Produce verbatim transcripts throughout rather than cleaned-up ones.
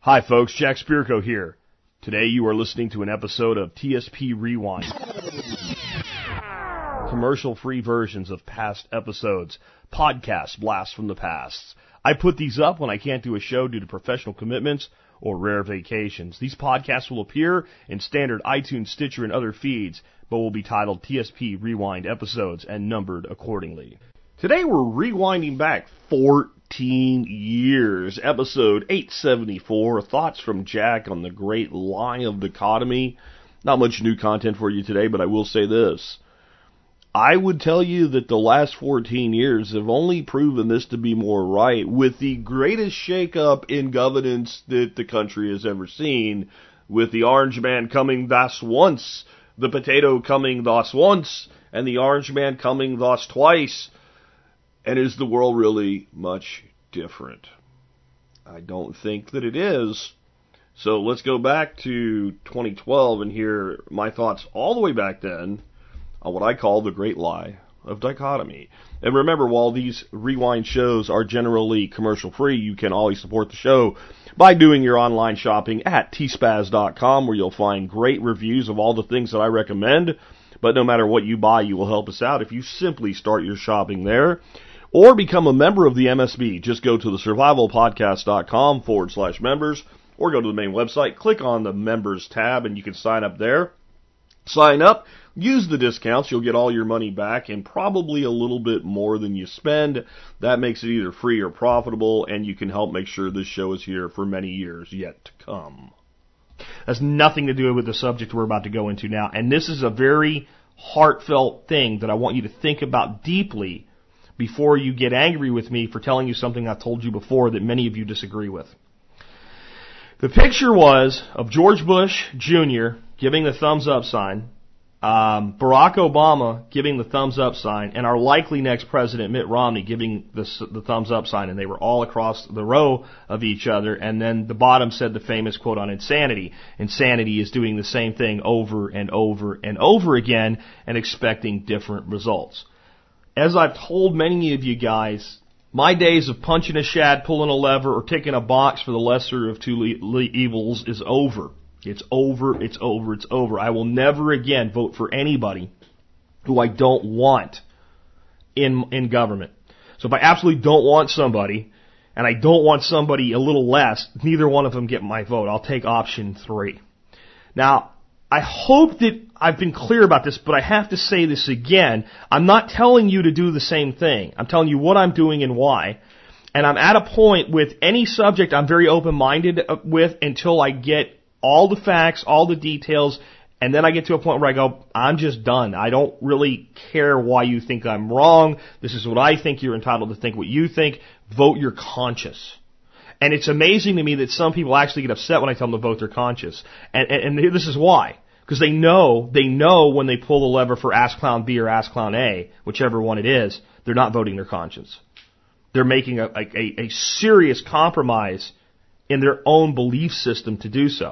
Hi folks, Jack Spirko here. Today you are listening to an episode of T S P Rewind. Commercial-free versions of past episodes, podcast blasts from the past. I put these up when I can't do a show due to professional commitments or rare vacations. These podcasts will appear in standard iTunes, Stitcher, and other feeds, but will be titled T S P Rewind episodes and numbered accordingly. Today we're rewinding back fourteen years, episode eight seventy-four, thoughts from Jack on the great lie of dichotomy. Not much new content for you today, but I will say this. I would tell you that the last fourteen years have only proven this to be more right, with the greatest shakeup in governance that the country has ever seen, with the orange man coming thus once, the potato coming thus once, and the orange man coming thus twice. And is the world really much different? I don't think that it is. So let's go back to twenty twelve and hear my thoughts all the way back then on what I call the great lie of dichotomy. And remember, while these rewind shows are generally commercial-free, you can always support the show by doing your online shopping at t spaz dot com, where you'll find great reviews of all the things that I recommend. But no matter what you buy, you will help us out if you simply start your shopping there. Or become a member of the M S B. Just go to the survival podcast dot com forward slash members, or go to the main website, click on the members tab, and you can sign up there. Sign up, use the discounts, you'll get all your money back, and probably a little bit more than you spend. That makes it either free or profitable, and you can help make sure this show is here for many years yet to come. That's nothing to do with the subject we're about to go into now, and this is a very heartfelt thing that I want you to think about deeply before you get angry with me for telling you something I've told you before that many of you disagree with. The picture was of George Bush Junior giving the thumbs up sign, um, Barack Obama giving the thumbs up sign, and our likely next president, Mitt Romney, giving the, the thumbs up sign, and they were all across the row of each other, and then the bottom said the famous quote on insanity. Insanity is doing the same thing over and over and over again and expecting different results. As I've told many of you guys, my days of punching a shad, pulling a lever, or ticking a box for the lesser of two le- le- evils is over. It's over, it's over, it's over. I will never again vote for anybody who I don't want in in government. So if I absolutely don't want somebody, and I don't want somebody a little less, neither one of them get my vote. I'll take option three. Now, I hope that I've been clear about this, but I have to say this again. I'm not telling you to do the same thing. I'm telling you what I'm doing and why. And I'm at a point with any subject I'm very open-minded with until I get all the facts, all the details, and then I get to a point where I go, I'm just done. I don't really care why you think I'm wrong. This is what I think. You're entitled to think what you think. Vote your conscience. And it's amazing to me that some people actually get upset when I tell them to vote their conscience. And, and, and this is why. Because they know, they know when they pull the lever for Ask Clown B or Ask Clown A, whichever one it is, they're not voting their conscience. They're making a, a, a serious compromise in their own belief system to do so.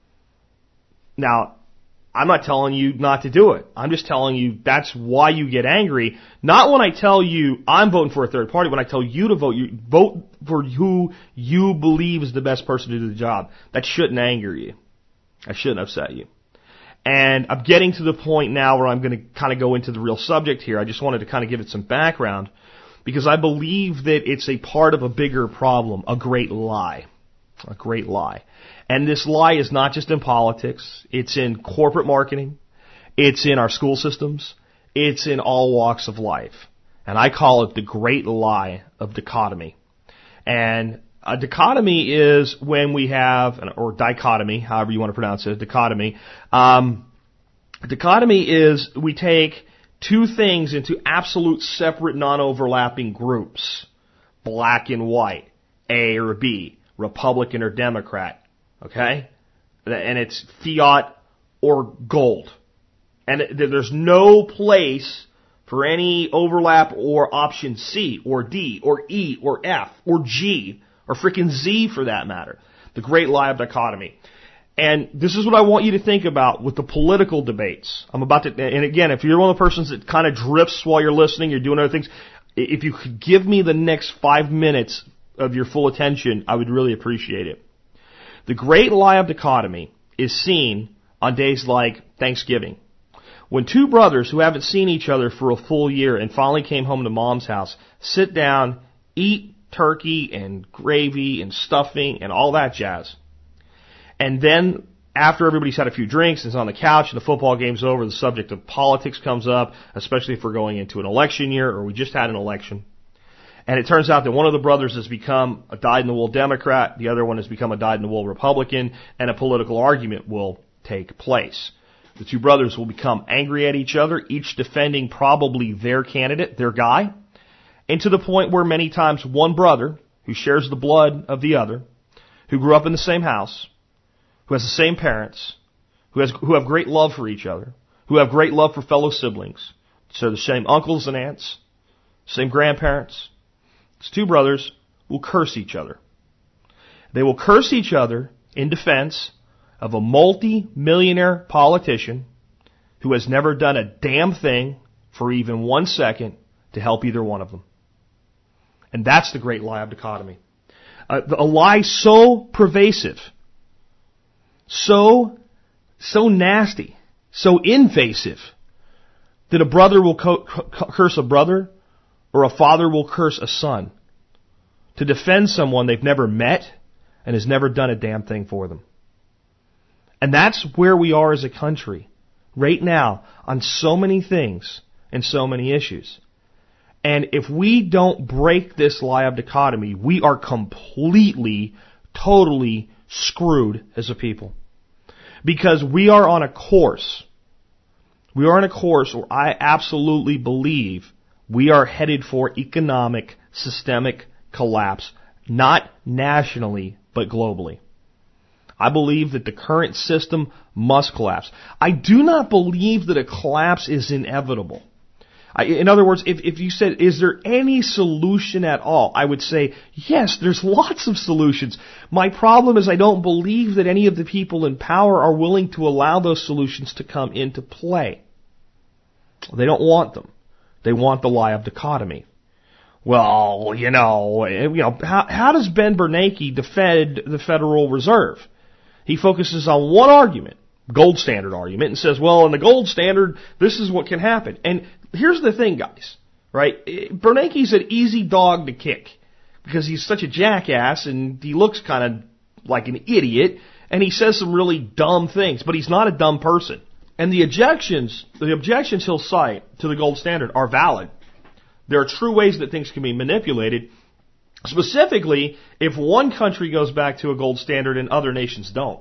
Now, I'm not telling you not to do it. I'm just telling you that's why you get angry. Not when I tell you I'm voting for a third party. When I tell you to vote, you vote for who you believe is the best person to do the job. That shouldn't anger you. That shouldn't upset you. And I'm getting to the point now where I'm going to kind of go into the real subject here. I just wanted to kind of give it some background because I believe that it's a part of a bigger problem, a great lie. A great lie. And this lie is not just in politics. It's in corporate marketing. It's in our school systems. It's in all walks of life. And I call it the great lie of dichotomy. And a dichotomy is when we have, or dichotomy, however you want to pronounce it, dichotomy. Um, dichotomy is we take two things into absolute separate non-overlapping groups. Black and white. A or B. Republican or Democrat. Okay? And it's fiat or gold. And there's no place for any overlap or option C or D or E or F or G or frickin' Z for that matter. The great lie of dichotomy. And this is what I want you to think about with the political debates. I'm about to, and again, if you're one of the persons that kind of drifts while you're listening, you're doing other things, if you could give me the next five minutes of your full attention, I would really appreciate it. The great lie of dichotomy is seen on days like Thanksgiving, when two brothers who haven't seen each other for a full year and finally came home to mom's house sit down, eat turkey and gravy and stuffing and all that jazz. And then after everybody's had a few drinks and is on the couch and the football game's over, the subject of politics comes up, especially if we're going into an election year or we just had an election. And it turns out that one of the brothers has become a dyed-in-the-wool Democrat, the other one has become a dyed-in-the-wool Republican, and a political argument will take place. The two brothers will become angry at each other, each defending probably their candidate, their guy, and to the point where many times one brother, who shares the blood of the other, who grew up in the same house, who has the same parents, who has who have great love for each other, who have great love for fellow siblings, so the same uncles and aunts, same grandparents, these two brothers will curse each other. They will curse each other in defense of a multi-millionaire politician who has never done a damn thing for even one second to help either one of them. And that's the great lie of dichotomy. Uh, a lie so pervasive, so, so nasty, so invasive, that a brother will co- co- curse a brother, or a father will curse a son to defend someone they've never met and has never done a damn thing for them. And that's where we are as a country right now on so many things and so many issues. And if we don't break this lie of dichotomy, we are completely, totally screwed as a people. Because we are on a course, we are on a course where I absolutely believe we are headed for economic, systemic collapse, not nationally, but globally. I believe that the current system must collapse. I do not believe that a collapse is inevitable. I, in other words, if, if you said, is there any solution at all? I would say, yes, there's lots of solutions. My problem is I don't believe that any of the people in power are willing to allow those solutions to come into play. They don't want them. They want the lie of dichotomy. Well, you know, you know, how, how does Ben Bernanke defend the Federal Reserve? He focuses on one argument, gold standard argument, and says, well, in the gold standard, this is what can happen. And here's the thing, guys, right? Bernanke's an easy dog to kick because he's such a jackass and he looks kind of like an idiot and he says some really dumb things, but he's not a dumb person. And the objections, the objections he'll cite to the gold standard are valid. There are true ways that things can be manipulated, specifically if one country goes back to a gold standard and other nations don't.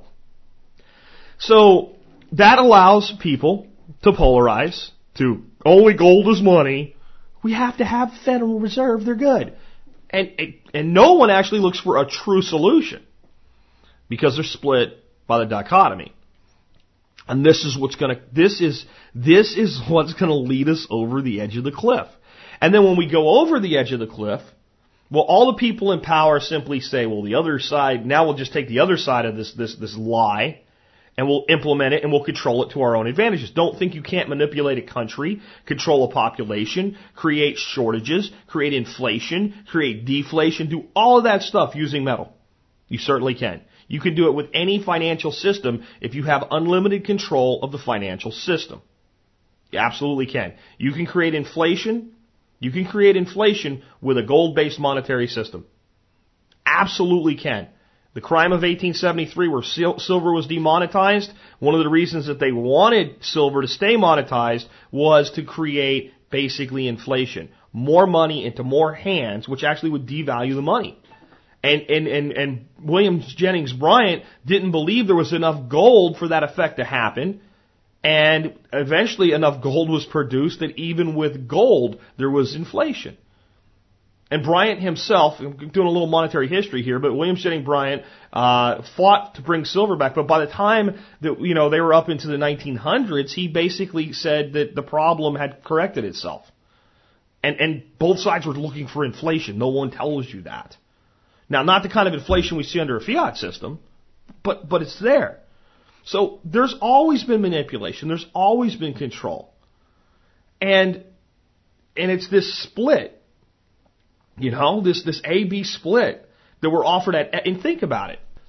So that allows people to polarize to only gold is money. We have to have Federal Reserve. They're good. And, and no one actually looks for a true solution because they're split by the dichotomy. And this is what's going to, this is, this is what's going to lead us over the edge of the cliff. And then when we go over the edge of the cliff, well, all the people in power simply say, well, the other side, now we'll just take the other side of this, this, this lie and we'll implement it and we'll control it to our own advantages. Don't think you can't manipulate a country, control a population, create shortages, create inflation, create deflation, do all of that stuff using metal. You certainly can. You can do it with any financial system if you have unlimited control of the financial system. You absolutely can. You can create inflation. You can create inflation with a gold-based monetary system. Absolutely can. The crime of eighteen seventy-three where sil- silver was demonetized, one of the reasons that they wanted silver to stay monetized was to create basically inflation. More money into more hands, which actually would devalue the money. And, and, and, and William Jennings Bryan didn't believe there was enough gold for that effect to happen. And eventually enough gold was produced that even with gold, there was inflation. And Bryant himself, I'm doing a little monetary history here, but William Jennings Bryan uh, fought to bring silver back. But by the time that, you know, they were up into the nineteen hundreds, he basically said that the problem had corrected itself. And, and both sides were looking for inflation. No one tells you that. Now, not the kind of inflation we see under a fiat system, but, but it's there. So there's always been manipulation. There's always been control. And, and it's this split, you know, this, this A B split that we're offered at, and think about it.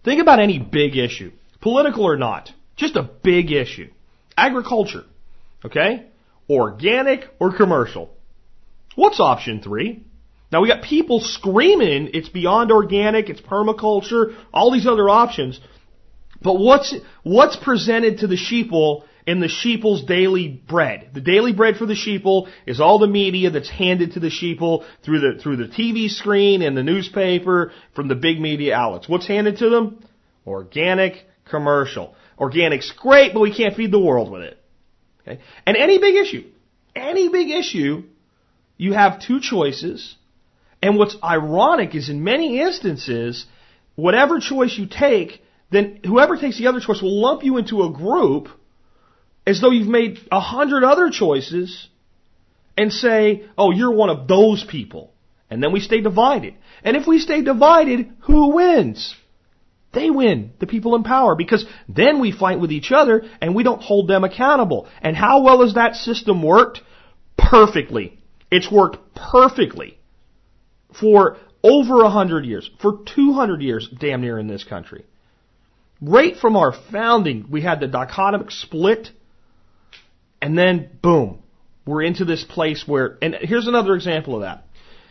Think about any big issue, political or not, just a big issue. Agriculture, okay? Organic or commercial. What's option three? Now we got people screaming it's beyond organic, it's permaculture, all these other options. But what's what's presented to the sheeple in the sheeple's daily bread? The daily bread for the sheeple is all the media that's handed to the sheeple through the through the T V screen and the newspaper from the big media outlets. What's handed to them? Organic, commercial. Organic's great, but we can't feed the world with it. Okay? And any big issue, any big issue, you have two choices. And what's ironic is in many instances, whatever choice you take, then whoever takes the other choice will lump you into a group as though you've made a hundred other choices and say, oh, you're one of those people. And then we stay divided. And if we stay divided, who wins? They win, the people in power, because then we fight with each other and we don't hold them accountable. And how well has that system worked? Perfectly. It's worked perfectly for over a hundred years, for two hundred years, damn near in this country. Right from our founding, we had the dichotomic split, and then boom, we're into this place where, and here's another example of that.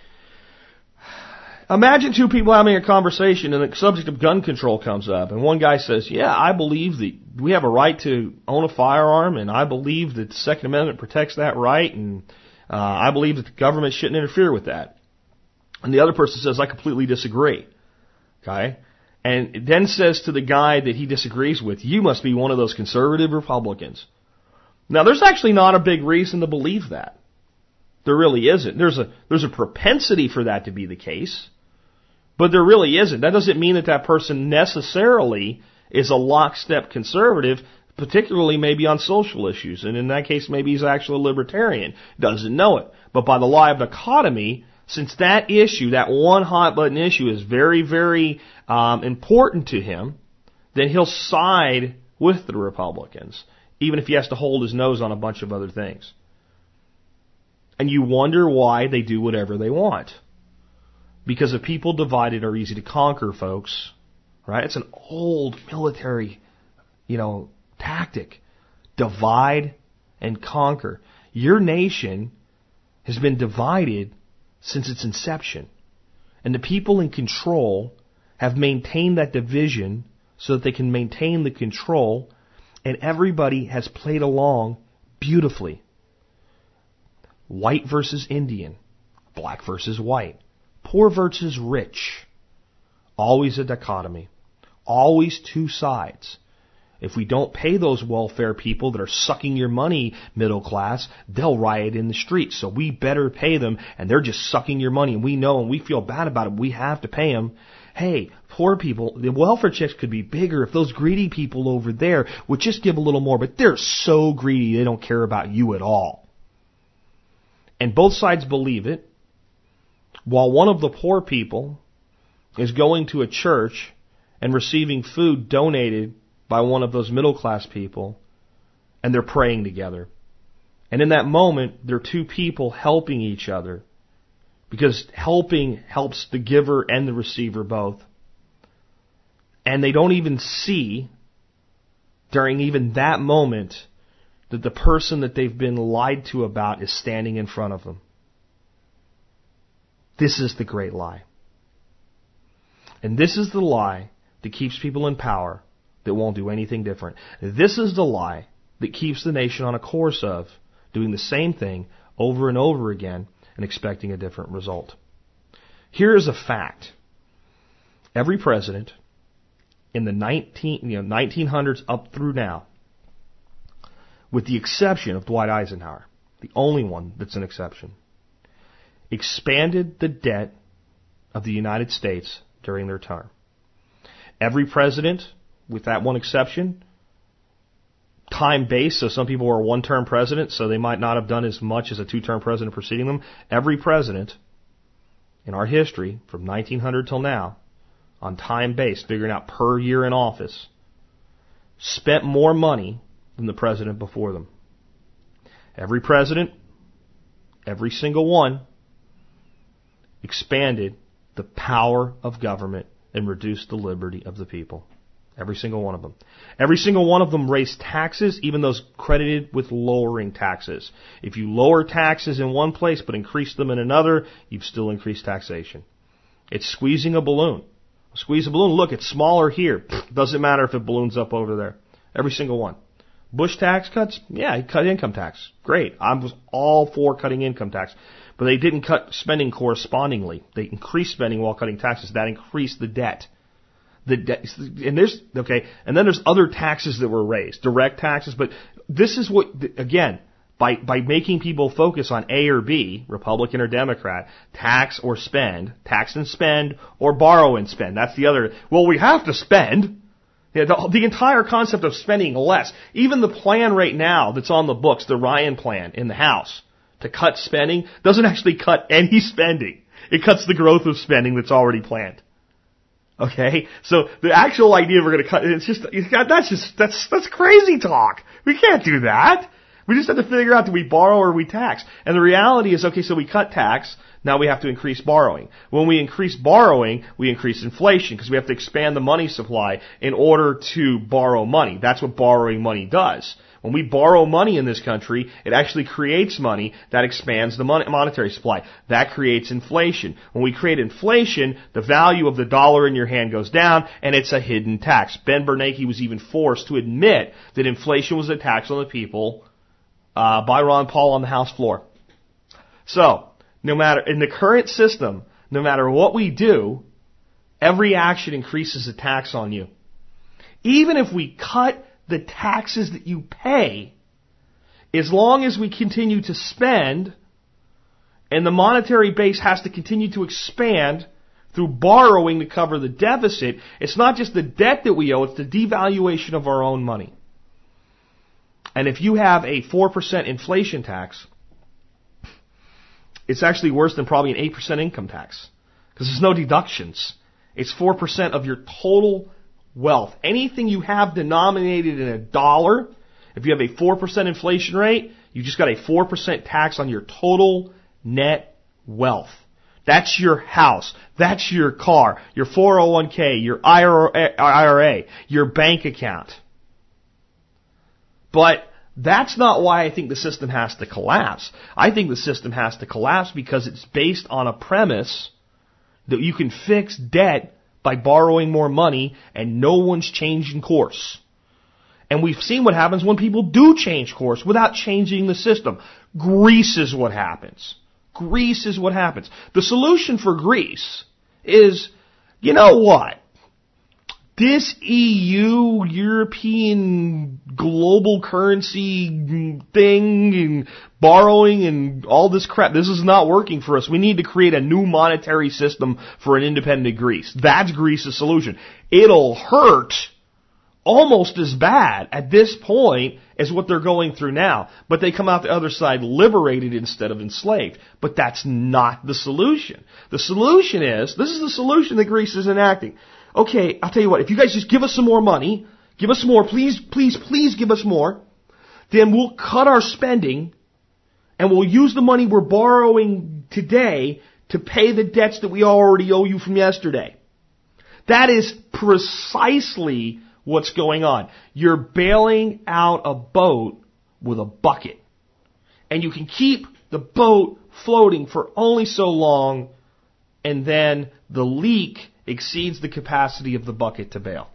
Imagine two people having a conversation and the subject of gun control comes up, and one guy says, yeah, I believe that we have a right to own a firearm, and I believe that the Second Amendment protects that right, and uh, I believe that the government shouldn't interfere with that. And the other person says, I completely disagree. Okay? And then says to the guy that he disagrees with, you must be one of those conservative Republicans. Now, there's actually not a big reason to believe that. There really isn't. There's a, there's a propensity for that to be the case. But there really isn't. That doesn't mean that that person necessarily is a lockstep conservative, particularly maybe on social issues. And in that case, maybe he's actually a libertarian. Doesn't know it. But by the law of dichotomy, since that issue, that one hot button issue is very, very um, important to him, then he'll side with the Republicans, even if he has to hold his nose on a bunch of other things. And you wonder why they do whatever they want. Because if people divided are easy to conquer, folks, right? It's an old military, you know, tactic. Divide and conquer. Your nation has been divided since its inception. And the people in control have maintained that division so that they can maintain the control, and everybody has played along beautifully. White versus Indian, black versus white, poor versus rich. Always a dichotomy. Always two sides. If we don't pay those welfare people that are sucking your money, middle class, they'll riot in the streets. So we better pay them, and they're just sucking your money, and we know and we feel bad about it. We have to pay them. Hey, poor people, the welfare checks could be bigger if those greedy people over there would just give a little more, but they're so greedy they don't care about you at all. And both sides believe it, while one of the poor people is going to a church and receiving food donated by one of those middle-class people, and they're praying together. And in that moment, they're two people helping each other, because helping helps the giver and the receiver both. And they don't even see, during even that moment, that the person that they've been lied to about is standing in front of them. This is the great lie. And this is the lie that keeps people in power that won't do anything different. This is the lie that keeps the nation on a course of doing the same thing over and over again and expecting a different result. Here is a fact. Every president in the nineteen, you know, nineteen hundreds up through now, with the exception of Dwight Eisenhower, the only one that's an exception, expanded the debt of the United States during their term. Every president, with that one exception, time-based, so some people were a one-term president, so they might not have done as much as a two-term president preceding them. Every president in our history, from nineteen hundred till now, on time-based, figuring out per year in office, spent more money than the president before them. Every president, every single one, expanded the power of government and reduced the liberty of the people. Every single one of them. Every single one of them raised taxes, even those credited with lowering taxes. If you lower taxes in one place but increase them in another, you've still increased taxation. It's squeezing a balloon. Squeeze a balloon, look, it's smaller here. Doesn't matter if it balloons up over there. Every single one. Bush tax cuts? Yeah, he cut income tax. Great. I was all for cutting income tax. But they didn't cut spending correspondingly. They increased spending while cutting taxes. That increased the debt. The debt, and there's, okay, and then there's other taxes that were raised. Direct taxes, but this is what, again, by, by making people focus on A or B, Republican or Democrat, tax or spend, tax and spend, or borrow and spend. That's the other, well, we have to spend. Yeah, the, the entire concept of spending less, even the plan right now that's on the books, the Ryan plan in the House, to cut spending, doesn't actually cut any spending. It cuts the growth of spending that's already planned. Okay? So the actual idea we're going to cut, it's just, that's just, that's, that's crazy talk. We can't do that. We just have to figure out, do we borrow or we tax? And the reality is, okay, so we cut tax, now we have to increase borrowing. When we increase borrowing, we increase inflation because we have to expand the money supply in order to borrow money. That's what borrowing money does. When we borrow money in this country, it actually creates money that expands the monetary supply. That creates inflation. When we create inflation, the value of the dollar in your hand goes down, and it's a hidden tax. Ben Bernanke was even forced to admit that inflation was a tax on the people uh, by Ron Paul on the House floor. So, no matter, in the current system, no matter what we do, every action increases a tax on you. Even if we cut the taxes that you pay, as long as we continue to spend, and the monetary base has to continue to expand through borrowing to cover the deficit, it's not just the debt that we owe, it's the devaluation of our own money. And if you have a four percent inflation tax, it's actually worse than probably an eight percent income tax. Because there's no deductions. It's four percent of your total wealth. Anything you have denominated in a dollar, if you have a four percent inflation rate, you just got a four percent tax on your total net wealth. That's your house. That's your car, your four oh one k, your I R A, your bank account. But that's not why I think the system has to collapse. I think the system has to collapse because it's based on a premise that you can fix debt by borrowing more money and no one's changing course. And we've seen what happens when people do change course without changing the system. Greece is what happens. Greece is what happens. The solution for Greece is, you know what? This E U, European global currency thing and borrowing and all this crap, this is not working for us. We need to create a new monetary system for an independent Greece. That's Greece's solution. It'll hurt almost as bad at this point as what they're going through now. But they come out the other side liberated instead of enslaved. But that's not the solution. The solution is, this is the solution that Greece is enacting. Okay, I'll tell you what, if you guys just give us some more money, give us some more, please, please, please give us more, then we'll cut our spending and we'll use the money we're borrowing today to pay the debts that we already owe you from yesterday. That is precisely what's going on. You're bailing out a boat with a bucket. And you can keep the boat floating for only so long, and then the leak exceeds the capacity of the bucket to bail.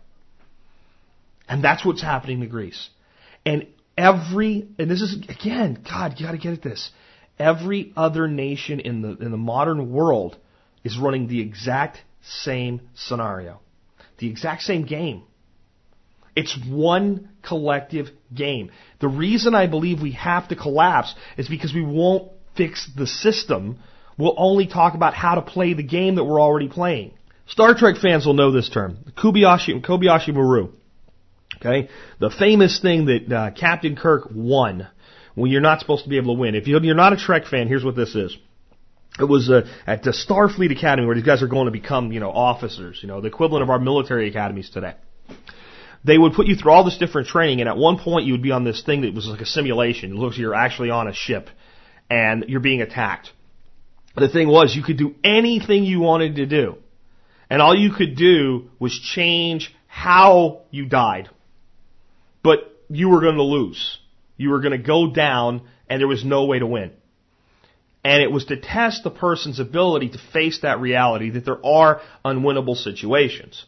And that's what's happening to Greece. And every, and this is, again, God, you gotta get at this. Every other nation in the, in the modern world is running the exact same scenario. The exact same game. It's one collective game. The reason I believe we have to collapse is because we won't fix the system. We'll only talk about how to play the game that we're already playing. Star Trek fans will know this term, Kobayashi, Kobayashi Maru. Okay, the famous thing that uh, Captain Kirk won when you're not supposed to be able to win. If you're not a Trek fan, here's what this is. It was uh, at the Starfleet Academy where these guys are going to become, you know, officers. You know, the equivalent of our military academies today. They would put you through all this different training, and at one point you would be on this thing that was like a simulation. It looks like you're actually on a ship, and you're being attacked. The thing was, you could do anything you wanted to do. And all you could do was change how you died. But you were going to lose. You were going to go down, and there was no way to win. And it was to test the person's ability to face that reality that there are unwinnable situations.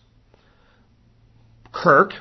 Kirk,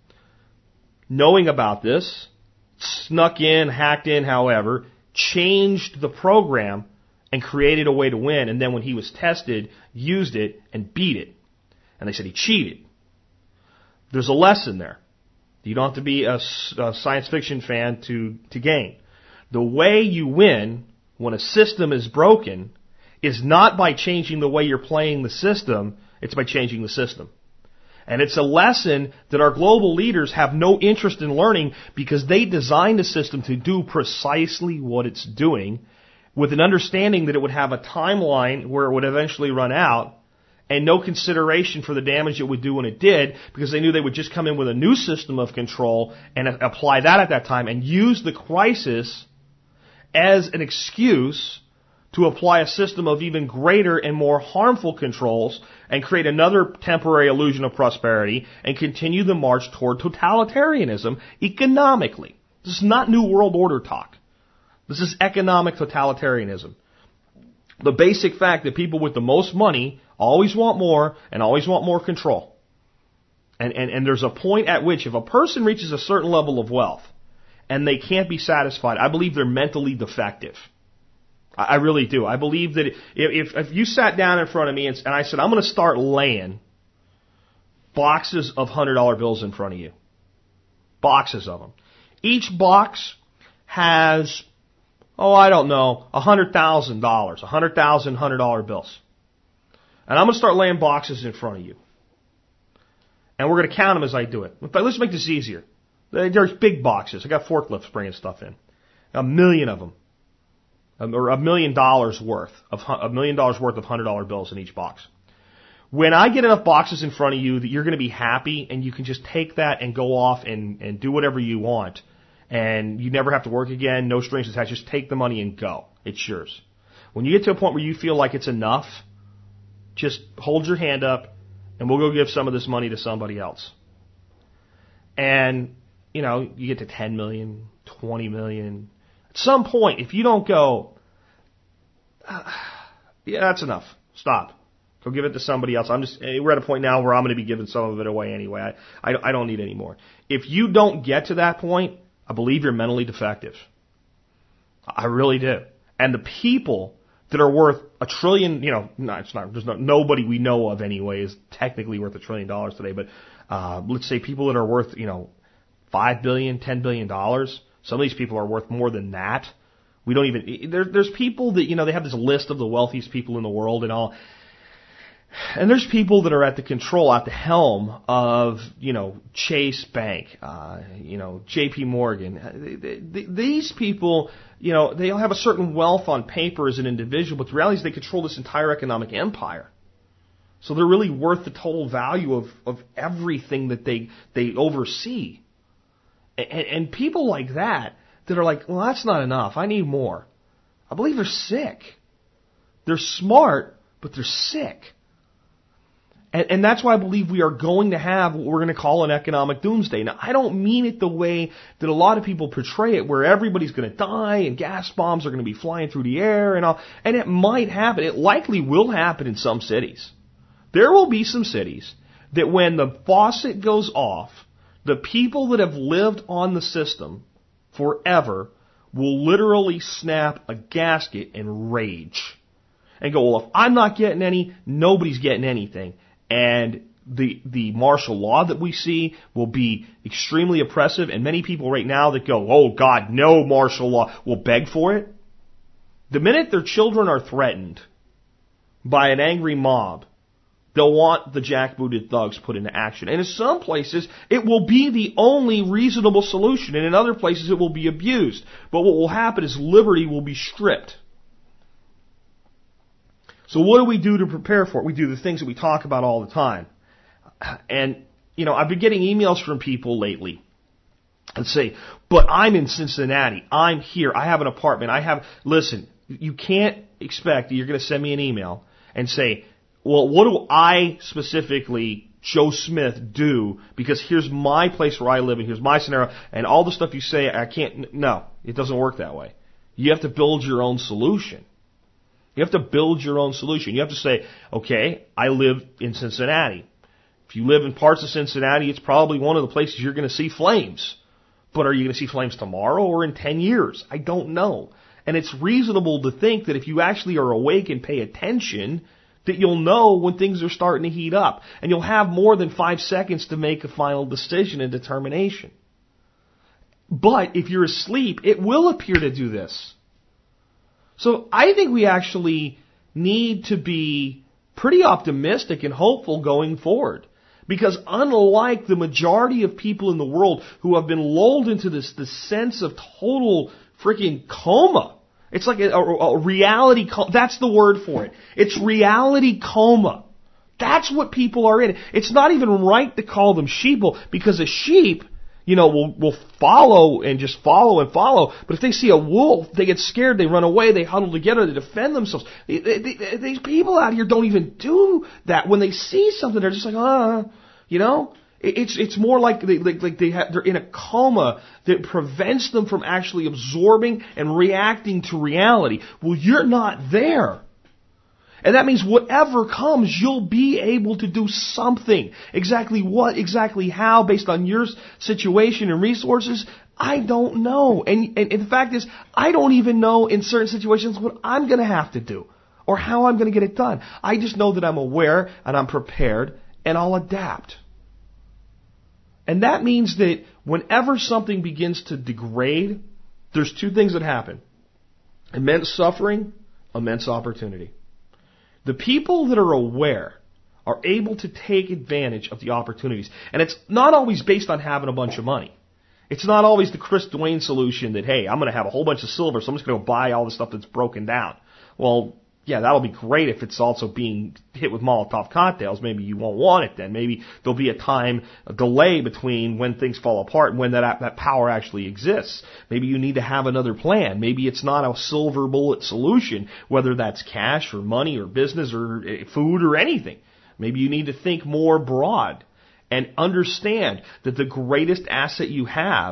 knowing about this, snuck in, hacked in, however, changed the program and created a way to win. And then when he was tested, used it and beat it. And they said he cheated. There's a lesson there. You don't have to be a, a science fiction fan to, to gain. The way you win when a system is broken is not by changing the way you're playing the system, it's by changing the system. And it's a lesson that our global leaders have no interest in learning because they designed a system to do precisely what it's doing with an understanding that it would have a timeline where it would eventually run out and no consideration for the damage it would do when it did because they knew they would just come in with a new system of control and apply that at that time and use the crisis as an excuse to apply a system of even greater and more harmful controls and create another temporary illusion of prosperity and continue the march toward totalitarianism economically. This is not New World Order talk. This is economic totalitarianism. The basic fact that people with the most money always want more and always want more control. And, and, and there's a point at which if a person reaches a certain level of wealth and they can't be satisfied, I believe they're mentally defective. I really do. I believe that if, if you sat down in front of me and, and I said, I'm going to start laying boxes of one hundred dollar bills in front of you. Boxes of them. Each box has, oh, I don't know, one hundred thousand dollars. one hundred thousand one hundred dollar bills. And I'm going to start laying boxes in front of you. And we're going to count them as I do it. But let's make this easier. There's big boxes. I got forklifts bringing stuff in. A million of them. Or a million dollars worth of a million dollars worth of hundred dollar bills in each box. When I get enough boxes in front of you that you're going to be happy and you can just take that and go off and, and do whatever you want, and you never have to work again, no strings attached, just take the money and go. It's yours. When you get to a point where you feel like it's enough, just hold your hand up and we'll go give some of this money to somebody else. And, you know, you get to ten million, twenty million. At some point, if you don't go, uh, yeah, that's enough. Stop. Go give it to somebody else. I'm just, we're at a point now where I'm going to be giving some of it away anyway. I, I, I don't need any more. If you don't get to that point, I believe you're mentally defective. I really do. And the people that are worth a trillion, you know, no, it's not, there's no, nobody we know of anyway is technically worth a trillion dollars today, but, uh, let's say people that are worth, you know, five billion, ten billion dollars. Some of these people are worth more than that. We don't even, there, there's people that, you know, they have this list of the wealthiest people in the world and all. And there's people that are at the control, at the helm of, you know, Chase Bank, uh, you know, J P Morgan. These people, you know, they all have a certain wealth on paper as an individual, but the reality is they control this entire economic empire. So they're really worth the total value of, of everything that they, they oversee. And, and people like that, that are like, well, that's not enough. I need more. I believe they're sick. They're smart, but they're sick. And, and that's why I believe we are going to have what we're going to call an economic doomsday. Now, I don't mean it the way that a lot of people portray it, where everybody's going to die and gas bombs are going to be flying through the air and all. And it might happen. It likely will happen in some cities. There will be some cities that when the faucet goes off, the people that have lived on the system forever will literally snap a gasket and rage. And go, well, if I'm not getting any, nobody's getting anything. And the the martial law that we see will be extremely oppressive. And many people right now that go, oh, God, no martial law, will beg for it. The minute their children are threatened by an angry mob, they'll want the jackbooted thugs put into action. And in some places, it will be the only reasonable solution. And in other places, it will be abused. But what will happen is liberty will be stripped. So what do we do to prepare for it? We do the things that we talk about all the time. And, you know, I've been getting emails from people lately and say, but I'm in Cincinnati. I'm here. I have an apartment. I have, listen, you can't expect that you're going to send me an email and say, well, what do I specifically, Joe Smith, do? Because here's my place where I live and here's my scenario and all the stuff you say, I can't, no, it doesn't work that way. You have to build your own solution. You have to build your own solution. You have to say, okay, I live in Cincinnati. If you live in parts of Cincinnati, it's probably one of the places you're going to see flames. But are you going to see flames tomorrow or in ten years? I don't know. And it's reasonable to think that if you actually are awake and pay attention, that you'll know when things are starting to heat up. And you'll have more than five seconds to make a final decision and determination. But if you're asleep, it will appear to do this. So I think we actually need to be pretty optimistic and hopeful going forward. Because unlike the majority of people in the world who have been lulled into this, this sense of total freaking coma, it's like a, a, a reality coma. That's the word for it. It's reality coma. That's what people are in. It's not even right to call them sheeple, because a sheep, you know, will, will follow and just follow and follow. But if they see a wolf, they get scared, they run away, they huddle together, they defend themselves. They, they, they, these people out here don't even do that. When they see something, they're just like, ah, you know? It's it's more like they like, like they have, they're in a coma that prevents them from actually absorbing and reacting to reality. Well, you're not there. And that means whatever comes, you'll be able to do something. Exactly what, exactly how, based on your situation and resources, I don't know. And, and, and the fact is, I don't even know in certain situations what I'm going to have to do or how I'm going to get it done. I just know that I'm aware and I'm prepared and I'll adapt. And that means that whenever something begins to degrade, there's two things that happen. Immense suffering, immense opportunity. The people that are aware are able to take advantage of the opportunities. And it's not always based on having a bunch of money. It's not always the Chris Duane solution that, hey, I'm going to have a whole bunch of silver, so I'm just going to buy all the stuff that's broken down. Well, yeah, that'll be great if it's also being hit with Molotov cocktails. Maybe you won't want it then. Maybe there'll be a time, a delay between when things fall apart and when that that power actually exists. Maybe you need to have another plan. Maybe it's not a silver bullet solution, whether that's cash or money or business or food or anything. Maybe you need to think more broad and understand that the greatest asset you have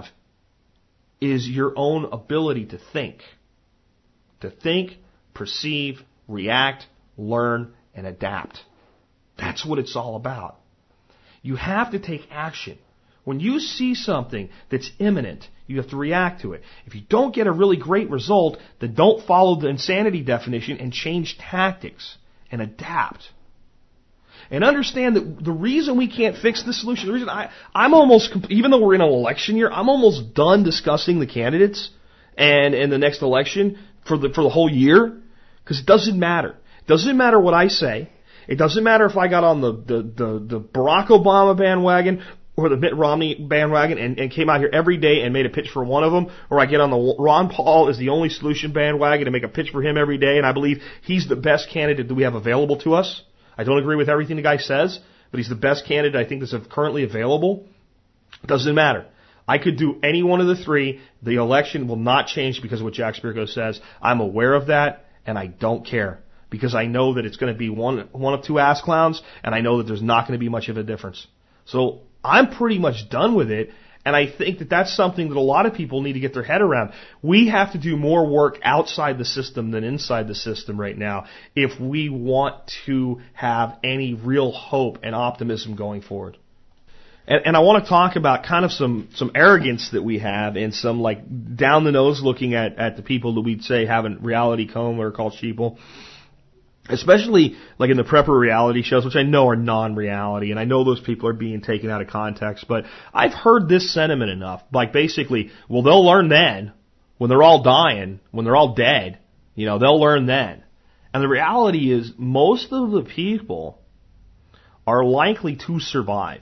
is your own ability to think. To think, perceive, react, learn, and adapt. That's what it's all about. You have to take action. When you see something that's imminent, you have to react to it. If you don't get a really great result, then don't follow the insanity definition and change tactics and adapt. And understand that the reason we can't fix the solution, the reason I, I'm almost, even though we're in an election year, I'm almost done discussing the candidates and in the next election for the for the whole year. Because it doesn't matter. It doesn't matter what I say. It doesn't matter if I got on the, the, the, the Barack Obama bandwagon or the Mitt Romney bandwagon and, and came out here every day and made a pitch for one of them, or I get on the Ron Paul is the only solution bandwagon and make a pitch for him every day, and I believe he's the best candidate that we have available to us. I don't agree with everything the guy says, but he's the best candidate I think that's currently available. It doesn't matter. I could do any one of the three. The election will not change because of what Jack Spirko says. I'm aware of that. And I don't care, because I know that it's going to be one one of two ass clowns, and I know that there's not going to be much of a difference. So I'm pretty much done with it, and I think that that's something that a lot of people need to get their head around. We have to do more work outside the system than inside the system right now if we want to have any real hope and optimism going forward. And, and I want to talk about kind of some, some arrogance that we have and some like down the nose looking at, at the people that we'd say have a reality coma or called sheeple. Especially like in the prepper reality shows, which I know are non-reality, and I know those people are being taken out of context, but I've heard this sentiment enough. Like basically, well, they'll learn then, when they're all dying, when they're all dead, you know, they'll learn then. And the reality is most of the people are likely to survive.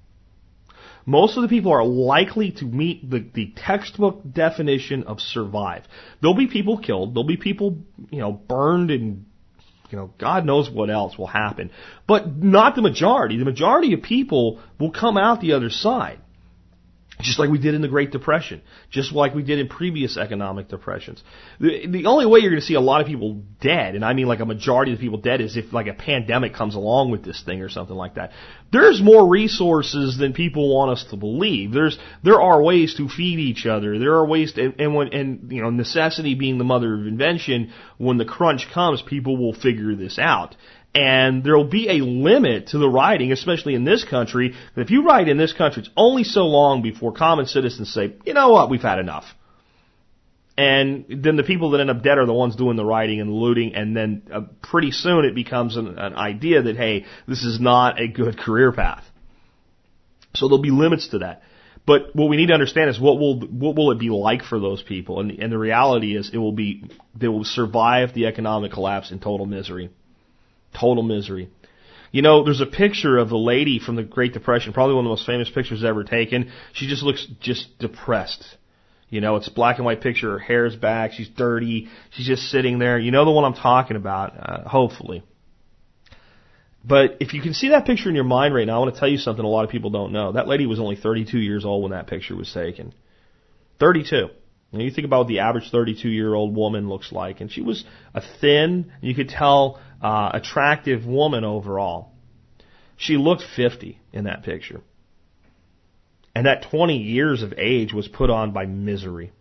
Most of the people are likely to meet the, the textbook definition of survive. There'll be people killed. There'll be people, you know, burned and, you know, God knows what else will happen. But not the majority. The majority of people will come out the other side. Just like we did in the Great Depression. Just like we did in previous economic depressions. The, the only way you're going to see a lot of people dead, and I mean like a majority of the people dead, is if like a pandemic comes along with this thing or something like that. There's more resources than people want us to believe. There's there are ways to feed each other. There are ways to, and when and you know necessity being the mother of invention. When the crunch comes, people will figure this out. And there will be a limit to the rioting, especially in this country. If you riot in this country, it's only so long before common citizens say, you know what, we've had enough. And then the people that end up dead are the ones doing the rioting and the looting, and then uh, pretty soon it becomes an, an idea that, hey, this is not a good career path. So there'll be limits to that. But what we need to understand is what will what will it be like for those people? And, and the reality is it will be they will survive the economic collapse in total misery. Total misery. You know, there's a picture of a lady from the Great Depression, probably one of the most famous pictures ever taken. She just looks just depressed. You know, it's a black and white picture. Her hair's back. She's dirty. She's just sitting there. You know the one I'm talking about, uh, hopefully. But if you can see that picture in your mind right now, I want to tell you something a lot of people don't know. That lady was only thirty-two years old when that picture was taken. thirty-two. And you think about what the average thirty-two-year-old woman looks like. And she was a thin, you could tell, uh, attractive woman overall. She looked fifty in that picture. And that twenty years of age was put on by misery.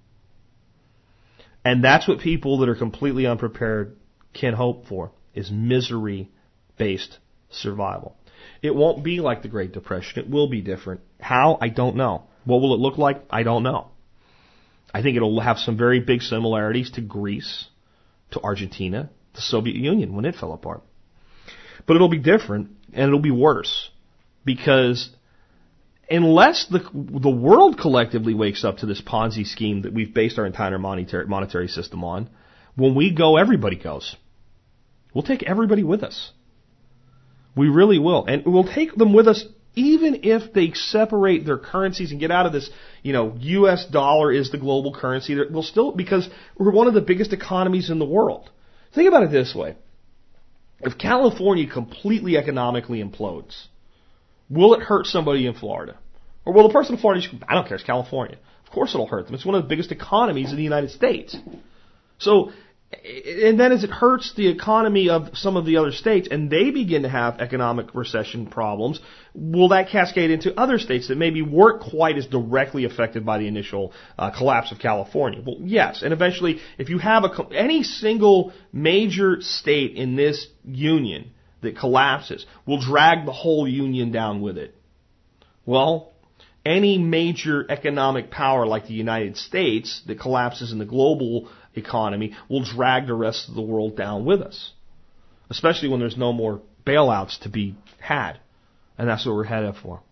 And that's what people that are completely unprepared can hope for, is misery-based survival. It won't be like the Great Depression. It will be different. How? I don't know. What will it look like? I don't know. I think it'll have some very big similarities to Greece, to Argentina, the Soviet Union when it fell apart. But it'll be different, and it'll be worse. Because unless the the world collectively wakes up to this Ponzi scheme that we've based our entire monetary, monetary system on, when we go, everybody goes. We'll take everybody with us. We really will. And we'll take them with us even if they separate their currencies and get out of this, you know, U S dollar is the global currency. We'll still, because we're one of the biggest economies in the world. Think about it this way. If California completely economically implodes, will it hurt somebody in Florida? Or will the person in Florida just, I don't care, it's California. Of course it'll hurt them. It's one of the biggest economies in the United States. So, and then as it hurts the economy of some of the other states and they begin to have economic recession problems, will that cascade into other states that maybe weren't quite as directly affected by the initial uh, collapse of California? Well, yes. And eventually, if you have a, any single major state in this union that collapses, will drag the whole union down with it. Well, any major economic power like the United States that collapses in the global economy will drag the rest of the world down with us, especially when there's no more bailouts to be had. And that's what we're headed for.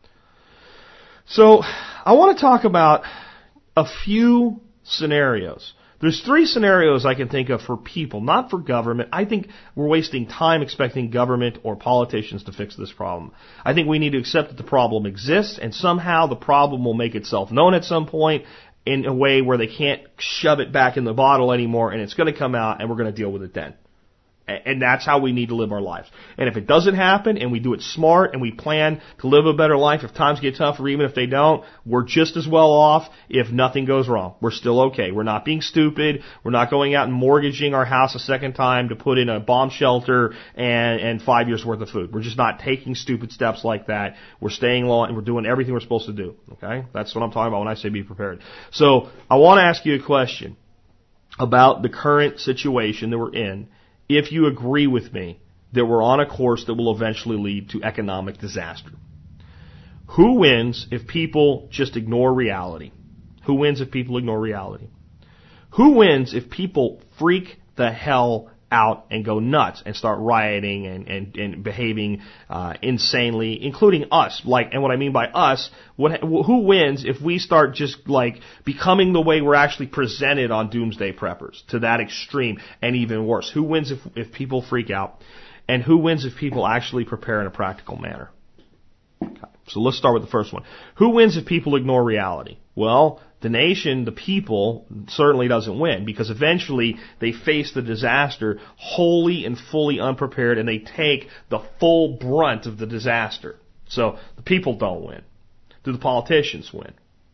So I want to talk about a few scenarios. There's three scenarios I can think of for people, not for government. I think we're wasting time expecting government or politicians to fix this problem. I think we need to accept that the problem exists, and somehow the problem will make itself known at some point in a way where they can't shove it back in the bottle anymore, and it's going to come out, and we're going to deal with it then. And that's how we need to live our lives. And if it doesn't happen, and we do it smart, and we plan to live a better life, if times get tougher, even if they don't, we're just as well off if nothing goes wrong. We're still okay. We're not being stupid. We're not going out and mortgaging our house a second time to put in a bomb shelter and, and five years worth of food. We're just not taking stupid steps like that. We're staying low, and we're doing everything we're supposed to do. Okay? That's what I'm talking about when I say be prepared. So I want to ask you a question about the current situation that we're in. If you agree with me that we're on a course that will eventually lead to economic disaster. Who wins if people just ignore reality? Who wins if people ignore reality? Who wins if people freak the hell out and go nuts and start rioting and, and, and behaving uh, insanely, including us? Like, and what I mean by us, what, who wins if we start just like becoming the way we're actually presented on Doomsday Preppers to that extreme and even worse? Who wins if, if people freak out? And who wins if people actually prepare in a practical manner? Okay. So let's start with the first one. Who wins if people ignore reality? Well, the nation, the people, certainly doesn't win, because eventually they face the disaster wholly and fully unprepared, and they take the full brunt of the disaster. So the people don't win. do the politicians win?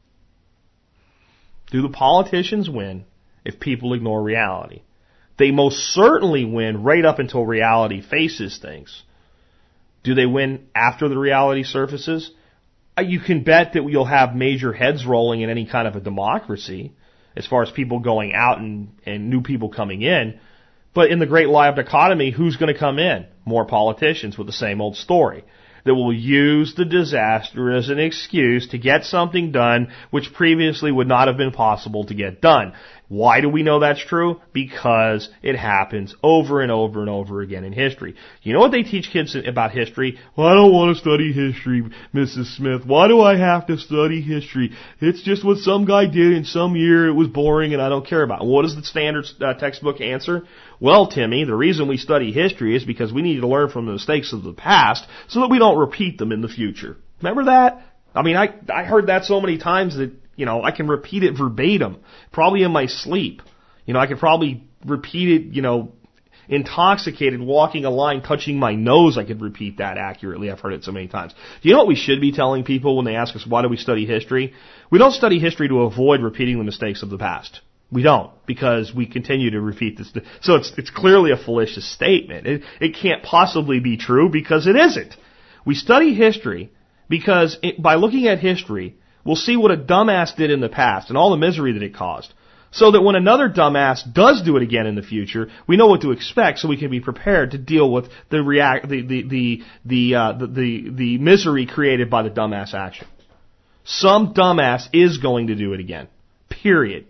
Do the politicians win if people ignore reality? They most certainly win right up until reality faces things. Do they win after the reality surfaces? You can bet that you'll have major heads rolling in any kind of a democracy as far as people going out and, and new people coming in. But in the great lived economy, who's going to come in? More politicians with the same old story that will use the disaster as an excuse to get something done which previously would not have been possible to get done. Why do we know that's true? Because it happens over and over and over again in history. You know what they teach kids about history? Well, I don't want to study history, Missus Smith. Why do I have to study history? It's just what some guy did in some year. It was boring and I don't care about it. What is the standard uh, textbook answer? Well, Timmy, the reason we study history is because we need to learn from the mistakes of the past so that we don't repeat them in the future. Remember that? I mean, I, I heard that so many times that, you know, I can repeat it verbatim, probably in my sleep. You know, I could probably repeat it, you know, intoxicated, walking a line, touching my nose. I could repeat that accurately. I've heard it so many times. Do you know what we should be telling people when they ask us, why do we study history? We don't study history to avoid repeating the mistakes of the past. We don't, because we continue to repeat this. So it's, it's clearly a fallacious statement. It, it can't possibly be true because it isn't. We study history because it, by looking at history, we'll see what a dumbass did in the past and all the misery that it caused. So that when another dumbass does do it again in the future, we know what to expect so we can be prepared to deal with the react, the, the, the, the, uh, the, the, the misery created by the dumbass action. Some dumbass is going to do it again. Period.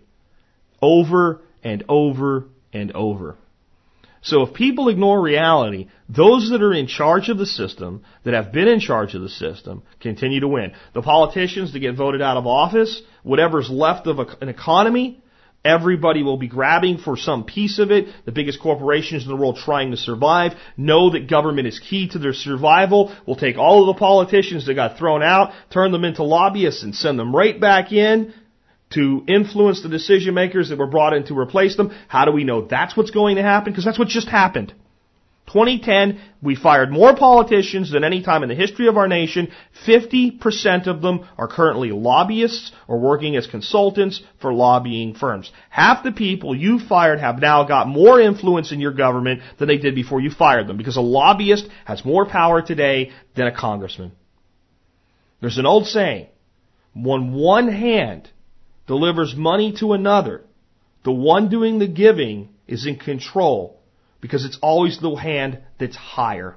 Over and over and over. So if people ignore reality, those that are in charge of the system, that have been in charge of the system, continue to win. The politicians that get voted out of office, whatever's left of a, an economy, everybody will be grabbing for some piece of it. The biggest corporations in the world trying to survive know that government is key to their survival. We'll take all of the politicians that got thrown out, turn them into lobbyists, and send them right back in to influence the decision makers that were brought in to replace them. How do we know that's what's going to happen? Because that's what just happened. twenty ten, we fired more politicians than any time in the history of our nation. fifty percent of them are currently lobbyists or working as consultants for lobbying firms. Half the people you fired have now got more influence in your government than they did before you fired them, because a lobbyist has more power today than a congressman. There's an old saying, when one hand delivers money to another, the one doing the giving is in control, because it's always the hand that's higher.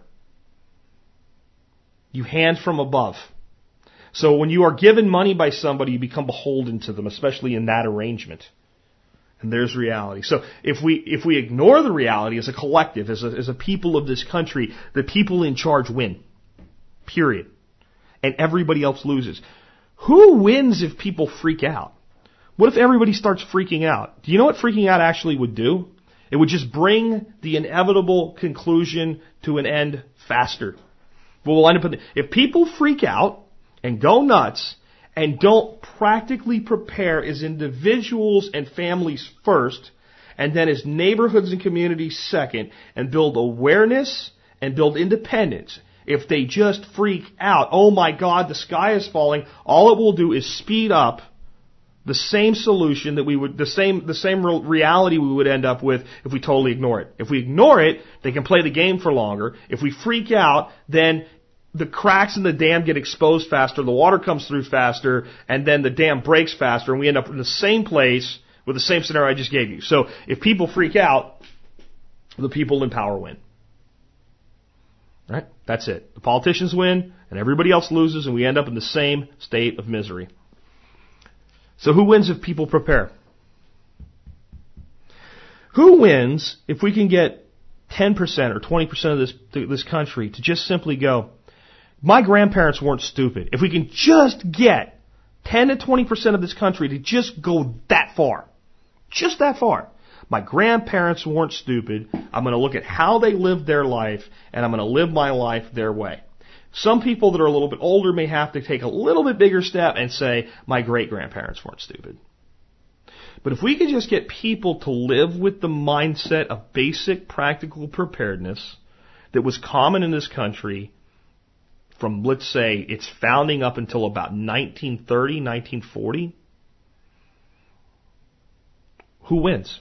You hand from above. So when you are given money by somebody, you become beholden to them, especially in that arrangement. And there's reality. So if we if we ignore the reality as a collective, as a, as a people of this country, the people in charge win. Period. And everybody else loses. Who wins if people freak out? What if everybody starts freaking out? Do you know what freaking out actually would do? It would just bring the inevitable conclusion to an end faster. We'll end up in, if people freak out and go nuts and don't practically prepare as individuals and families first, and then as neighborhoods and communities second, and build awareness and build independence, if they just freak out, oh my God, the sky is falling, all it will do is speed up the same solution that we would, the same, the same reality we would end up with if we totally ignore it. If we ignore it, they can play the game for longer. If we freak out, then the cracks in the dam get exposed faster, the water comes through faster, and then the dam breaks faster, and we end up in the same place with the same scenario I just gave you. So if people freak out, the people in power win. Right? That's it. The politicians win, and everybody else loses, and we end up in the same state of misery. So who wins if people prepare? Who wins if we can get ten percent or twenty percent of this this country to just simply go, my grandparents weren't stupid. If we can just get ten to twenty percent of this country to just go that far, just that far. My grandparents weren't stupid. I'm going to look at how they lived their life, and I'm going to live my life their way. Some people that are a little bit older may have to take a little bit bigger step and say, my great-grandparents weren't stupid. But if we could just get people to live with the mindset of basic practical preparedness that was common in this country from, let's say, its founding up until about nineteen thirty, nineteen forty, who wins?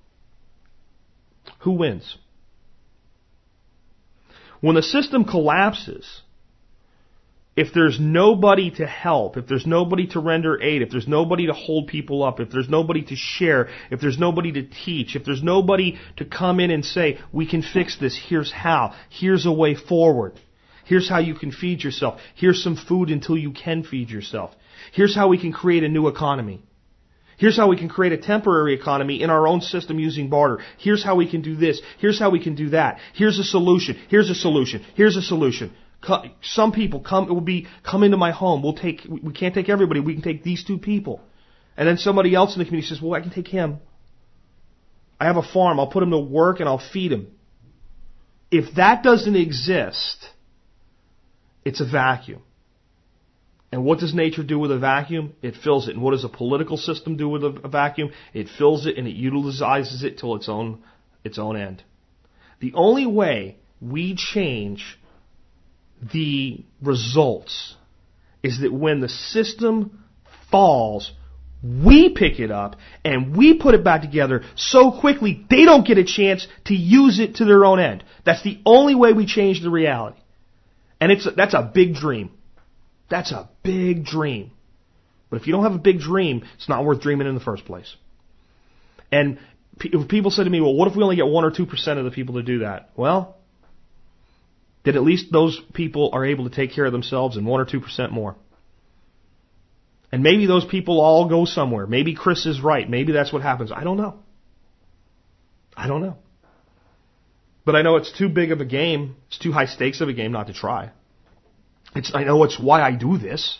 Who wins? When the system collapses, if there's nobody to help, if there's nobody to render aid, if there's nobody to hold people up, if there's nobody to share, if there's nobody to teach, if there's nobody to come in and say, we can fix this, here's how, here's a way forward, here's how you can feed yourself, here's some food until you can feed yourself, here's how we can create a new economy. Here's how we can create a temporary economy in our own system using barter. Here's how we can do this. Here's how we can do that. Here's a solution. Here's a solution. Here's a solution. Some people come, it will be, come into my home. We'll take, we can't take everybody. We can take these two people. And then somebody else in the community says, well, I can take him. I have a farm. I'll put him to work and I'll feed him. If that doesn't exist, it's a vacuum. And what does nature do with a vacuum? It fills it. And what does a political system do with a, a vacuum? It fills it and it utilizes it till its own, its own end. The only way we change the results is that when the system falls, we pick it up and we put it back together so quickly they don't get a chance to use it to their own end. That's the only way we change the reality. And it's that's a big dream. That's a big dream. But if you don't have a big dream, it's not worth dreaming in the first place. And if people say to me, well, what if we only get one or two percent of the people to do that? Well, then at least those people are able to take care of themselves and one or two percent more. And maybe those people all go somewhere. Maybe Chris is right. Maybe that's what happens. I don't know. I don't know. But I know it's too big of a game. It's too high stakes of a game not to try. It's, I know it's why I do this.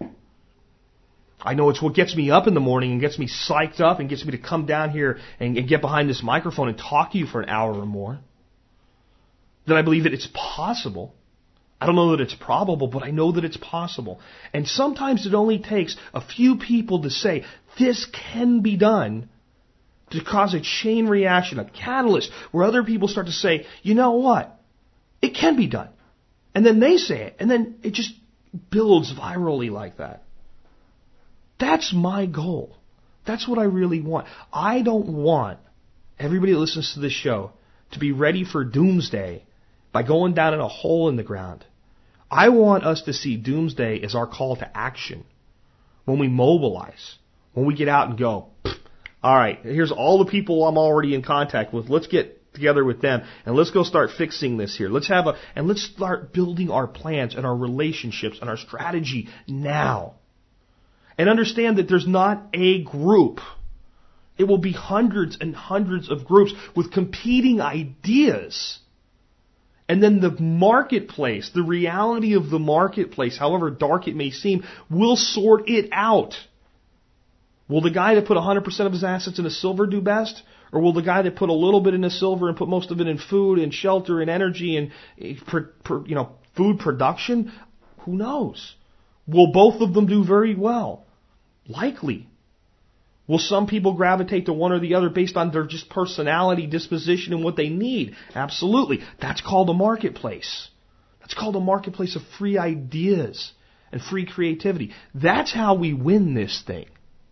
I know it's what gets me up in the morning and gets me psyched up and gets me to come down here and, and get behind this microphone and talk to you for an hour or more. That I believe that it's possible. I don't know that it's probable, but I know that it's possible. And sometimes it only takes a few people to say, this can be done, to cause a chain reaction, a catalyst, where other people start to say, you know what? It can be done. And then they say it, and then it just builds virally like that. That's my goal. That's what I really want. I don't want everybody that listens to this show to be ready for doomsday by going down in a hole in the ground. I want us to see doomsday as our call to action. When we mobilize, when we get out and go, all right, here's all the people I'm already in contact with. Let's get together with them and let's go start fixing this here. Let's have a, and let's start building our plans and our relationships and our strategy now. And understand that there's not a group. It will be hundreds and hundreds of groups with competing ideas. And then the marketplace, the reality of the marketplace, however dark it may seem, will sort it out. Will the guy that put one hundred percent of his assets in a silver do best? Or will the guy that put a little bit in a silver and put most of it in food and shelter and energy and, you know, food production? Who knows? Will both of them do very well? Likely. Will some people gravitate to one or the other based on their just personality, disposition, and what they need? Absolutely. That's called a marketplace. That's called a marketplace of free ideas and free creativity. That's how we win this thing.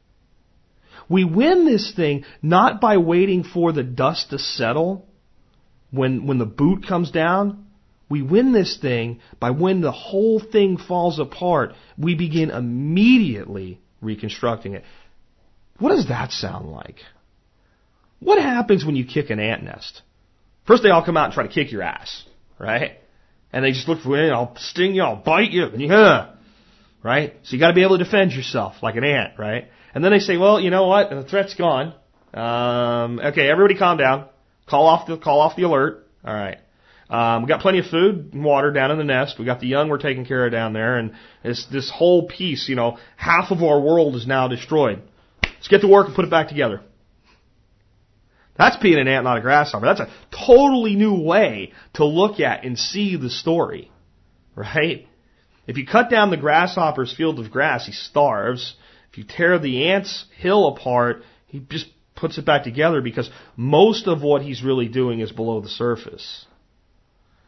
We win this thing not by waiting for the dust to settle when, when the boot comes down. We win this thing by when the whole thing falls apart, we begin immediately reconstructing it. What does that sound like? What happens when you kick an ant nest? First they all come out and try to kick your ass, right? And they just look for you, I'll sting you, I'll bite you, and you, huh, right? So you got to be able to defend yourself like an ant, right? And then they say, well, you know what? The threat's gone. Um, okay, everybody calm down. Call off the call off the alert. All right. Um, we got plenty of food and water down in the nest. We got the young we're taking care of down there, and this this whole piece, you know, half of our world is now destroyed. Let's get to work and put it back together. That's being an ant, not a grasshopper. That's a totally new way to look at and see the story, right? If you cut down the grasshopper's field of grass, he starves. If you tear the ant's hill apart, he just puts it back together because most of what he's really doing is below the surface.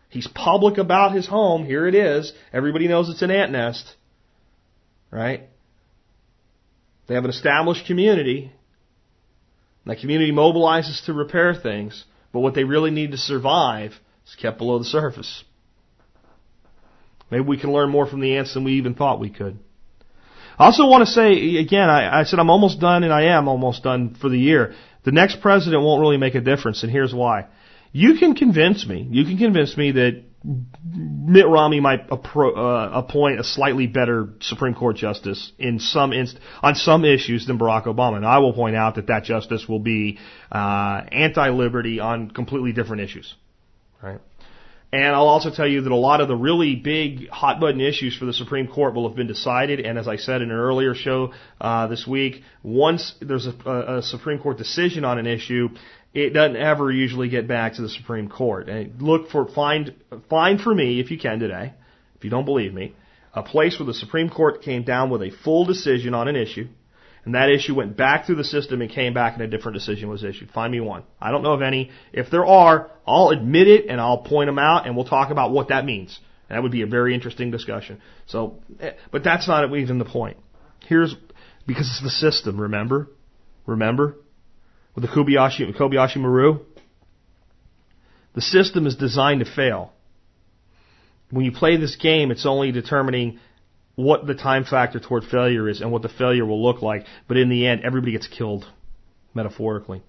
He's public about his home. Here it is. Everybody knows it's an ant nest. Right? They have an established community. That community mobilizes to repair things. But what they really need to survive is kept below the surface. Maybe we can learn more from the ants than we even thought we could. I also want to say, again, I, I said I'm almost done, and I am almost done for the year. The next president won't really make a difference, and here's why. You can convince me, you can convince me that Mitt Romney might appro- uh, appoint a slightly better Supreme Court justice in some inst- on some issues than Barack Obama. And I will point out that that justice will be uh, anti-liberty on completely different issues. Right? And I'll also tell you that a lot of the really big hot-button issues for the Supreme Court will have been decided. And as I said in an earlier show uh, this week, once there's a, a Supreme Court decision on an issue, it doesn't ever usually get back to the Supreme Court. And look for, find, find for me, if you can today, if you don't believe me, a place where the Supreme Court came down with a full decision on an issue, and that issue went back through the system and came back and a different decision was issued. Find me one. I don't know of any. If there are, I'll admit it and I'll point them out and we'll talk about what that means. And that would be a very interesting discussion. So, but that's not even the point. Here's, because it's the system, remember? Remember? With the Kobayashi, Kobayashi Maru? The system is designed to fail. When you play this game, it's only determining what the time factor toward failure is and what the failure will look like. But in the end, everybody gets killed, metaphorically.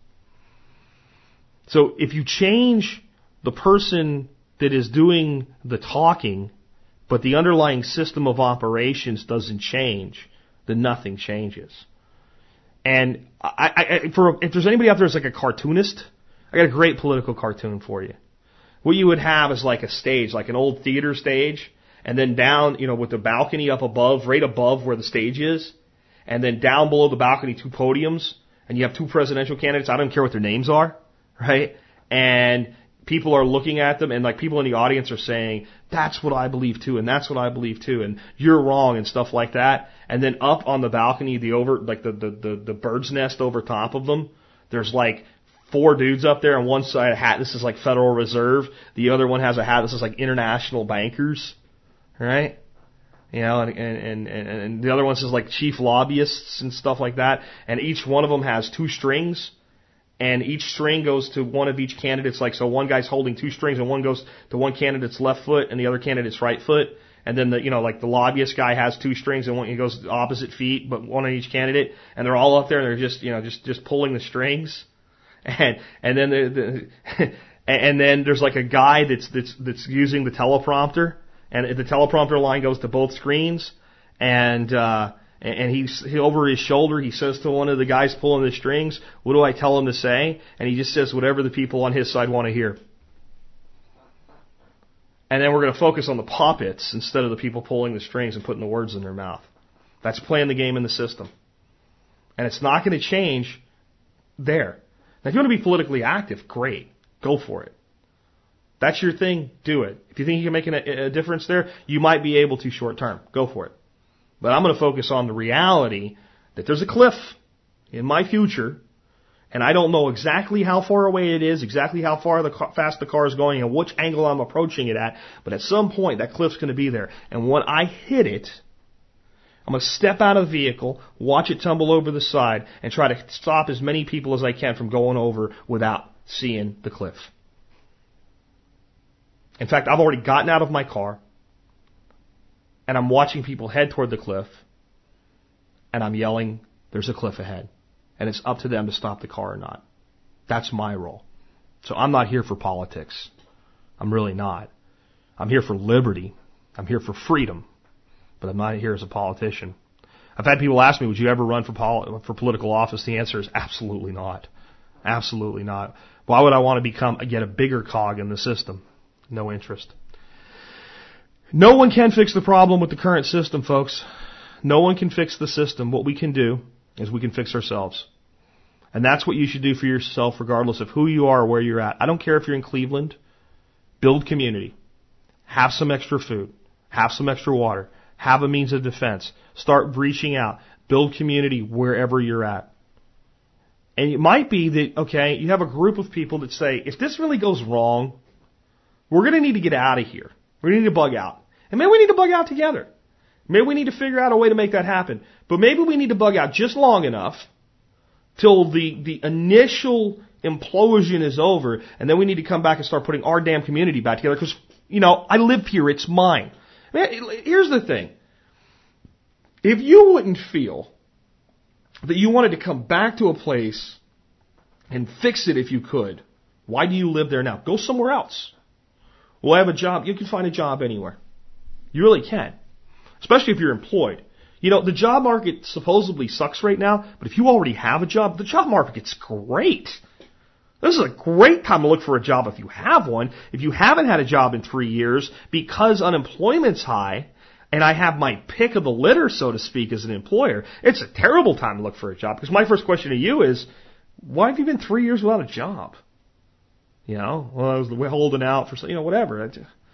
So if you change the person that is doing the talking, but the underlying system of operations doesn't change, then nothing changes. And I, I, for if there's anybody out there who's like a cartoonist, I got a great political cartoon for you. What you would have is like a stage, like an old theater stage, and then down, you know, with the balcony up above, right above where the stage is, and then down below the balcony, two podiums, and you have two presidential candidates. I don't care what their names are, right? And people are looking at them, and like people in the audience are saying, that's what I believe too, and that's what I believe too, and you're wrong, and stuff like that. And then up on the balcony, the over, like the, the, the, the bird's nest over top of them, there's like four dudes up there, on one side a hat, this is like Federal Reserve, the other one has a hat, this is like international bankers, right? You know, and, and, and, and the other one says like chief lobbyists and stuff like that, and each one of them has two strings, and each string goes to one of each candidate's, like, so one guy's holding two strings, and one goes to one candidate's left foot and the other candidate's right foot. And then the, you know, like the lobbyist guy has two strings and one, he goes opposite feet, but one on each candidate. And they're all up there and they're just, you know, just, just pulling the strings. And, and then the, the and then there's like a guy that's, that's, that's using the teleprompter. And the teleprompter line goes to both screens. And, uh, and he's, he, over his shoulder, he says to one of the guys pulling the strings, what do I tell him to say? And he just says whatever the people on his side want to hear. And then we're going to focus on the puppets instead of the people pulling the strings and putting the words in their mouth. That's playing the game in the system. And it's not going to change there. Now, if you want to be politically active, great. Go for it. That's your thing, do it. If you think you can make a, a difference there, you might be able to short term. Go for it. But I'm going to focus on the reality that there's a cliff in my future, and I don't know exactly how far away it is, exactly how far the car, fast the car is going, and which angle I'm approaching it at. But at some point, that cliff's going to be there. And when I hit it, I'm going to step out of the vehicle, watch it tumble over the side, and try to stop as many people as I can from going over without seeing the cliff. In fact, I've already gotten out of my car, and I'm watching people head toward the cliff, and I'm yelling, there's a cliff ahead. And it's up to them to stop the car or not. That's my role. So I'm not here for politics. I'm really not. I'm here for liberty. I'm here for freedom. But I'm not here as a politician. I've had people ask me, would you ever run for pol- for political office? The answer is absolutely not. Absolutely not. Why would I want to become, get a bigger cog in the system? No interest. No one can fix the problem with the current system, folks. No one can fix the system. What we can do is we can fix ourselves. And that's what you should do for yourself regardless of who you are or where you're at. I don't care if you're in Cleveland. Build community. Have some extra food. Have some extra water. Have a means of defense. Start reaching out. Build community wherever you're at. And it might be that, okay, you have a group of people that say, if this really goes wrong, we're going to need to get out of here. We need to bug out. And maybe we need to bug out together. Maybe we need to figure out a way to make that happen. But maybe we need to bug out just long enough till the, the initial implosion is over, and then we need to come back and start putting our damn community back together because, you know, I live here, it's mine. Man, here's the thing. If you wouldn't feel that you wanted to come back to a place and fix it if you could, why do you live there now? Go somewhere else. Well, I have a job. You can find a job anywhere. You really can. Especially if you're employed. You know, the job market supposedly sucks right now, but if you already have a job, the job market's great. This is a great time to look for a job if you have one. If you haven't had a job in three years because unemployment's high, and I have my pick of the litter, so to speak, as an employer, it's a terrible time to look for a job. Because my first question to you is, why have you been three years without a job? You know, well, I was holding out for, you know, whatever.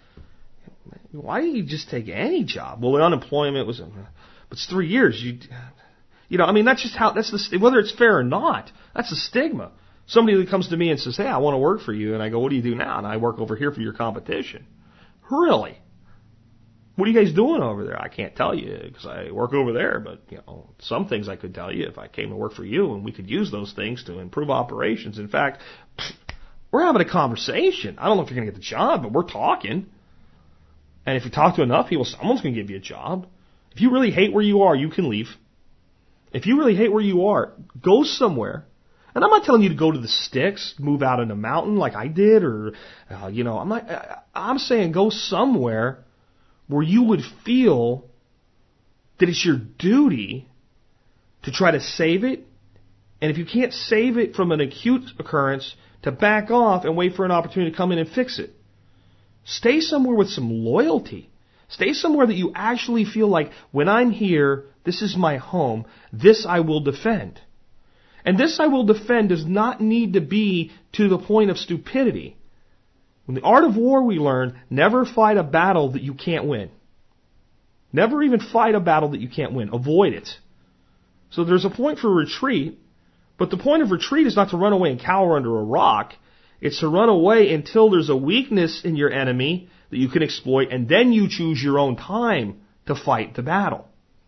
Why didn't you just take any job? Well, the unemployment was, but it's three years. You, you know, I mean, that's just how, that's the, whether it's fair or not, that's the stigma. Somebody that comes to me and says, hey, I want to work for you. And I go, what do you do now? And I work over here for your competition. Really? What are you guys doing over there? I can't tell you because I work over there. But, you know, some things I could tell you if I came to work for you, and we could use those things to improve operations. In fact, we're having a conversation. I don't know if you're going to get the job, but we're talking. And if you talk to enough people, someone's going to give you a job. If you really hate where you are, you can leave. If you really hate where you are, go somewhere. And I'm not telling you to go to the sticks, move out in a mountain like I did, or, uh, you know, I'm not, I'm saying go somewhere where you would feel that it's your duty to try to save it. And if you can't save it from an acute occurrence, to back off and wait for an opportunity to come in and fix it. Stay somewhere with some loyalty. Stay somewhere that you actually feel like, when I'm here, this is my home, this I will defend. And this I will defend does not need to be to the point of stupidity. In the art of war, we learn, never fight a battle that you can't win. Never even fight a battle that you can't win. Avoid it. So there's a point for retreat, but the point of retreat is not to run away and cower under a rock. It's to run away until there's a weakness in your enemy that you can exploit, and then you choose your own time to fight the battle.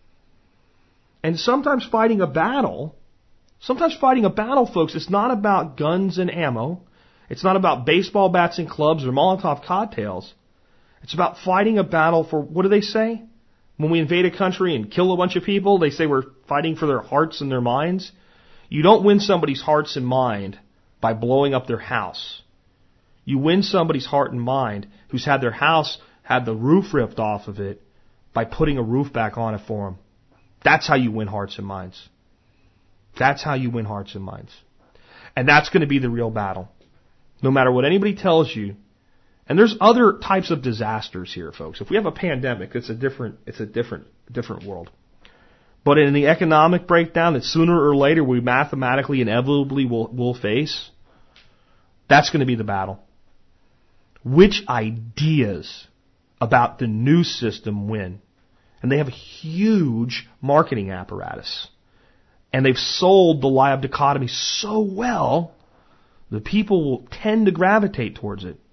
And sometimes fighting a battle, sometimes fighting a battle, folks, it's not about guns and ammo. It's not about baseball bats and clubs or Molotov cocktails. It's about fighting a battle for, what do they say? When we invade a country and kill a bunch of people, they say we're fighting for their hearts and their minds. You don't win somebody's hearts and mind by blowing up their house. You win somebody's heart and mind who's had their house, had the roof ripped off of it, by putting a roof back on it for them. That's how you win hearts and minds. That's how you win hearts and minds. And that's going to be the real battle. No matter what anybody tells you. And there's other types of disasters here, folks. If we have a pandemic, it's a different, it's a different, different world. But in the economic breakdown that sooner or later we mathematically inevitably will, will face, that's going to be the battle. Which ideas about the new system win? And they have a huge marketing apparatus. And they've sold the lie of dichotomy so well that people will tend to gravitate towards it.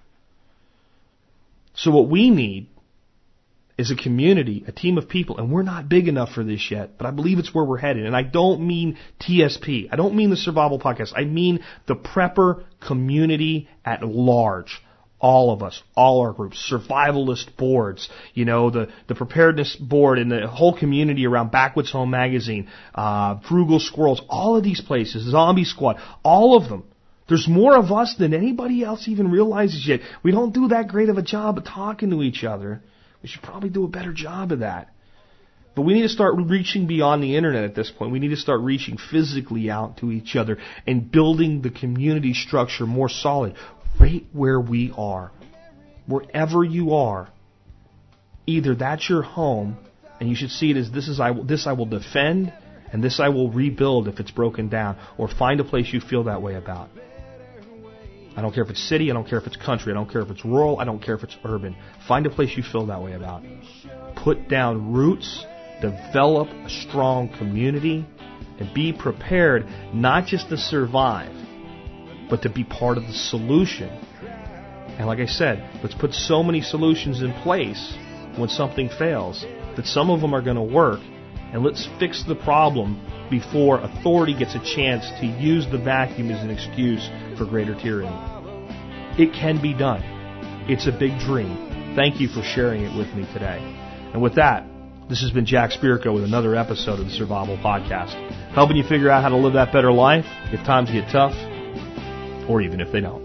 So what we need is a community, a team of people, and we're not big enough for this yet, but I believe it's where we're headed. And I don't mean T S P. I don't mean the Survival Podcast. I mean the prepper community at large. All of us, all our groups, survivalist boards, you know, the, the preparedness board and the whole community around Backwoods Home Magazine, uh, Frugal Squirrels, all of these places, Zombie Squad, all of them. There's more of us than anybody else even realizes yet. We don't do that great of a job of talking to each other. We should probably do a better job of that. But we need to start reaching beyond the internet at this point. We need to start reaching physically out to each other and building the community structure more solid right where we are. Wherever you are, either that's your home, and you should see it as this is I this I will defend, and this I will rebuild if it's broken down, or find a place you feel that way about. I don't care if it's city, I don't care if it's country, I don't care if it's rural, I don't care if it's urban. Find a place you feel that way about. Put down roots, develop a strong community, and be prepared not just to survive, but to be part of the solution And like I said, let's put so many solutions in place when something fails that some of them are going to work, and let's fix the problem before authority gets a chance to use the vacuum as an excuse for greater tyranny. It can be done. It's a big dream. Thank you for sharing it with me today. And with that, this has been Jack Spirko with another episode of the Survival Podcast, helping you figure out how to live that better life if times get tough, or even if they don't.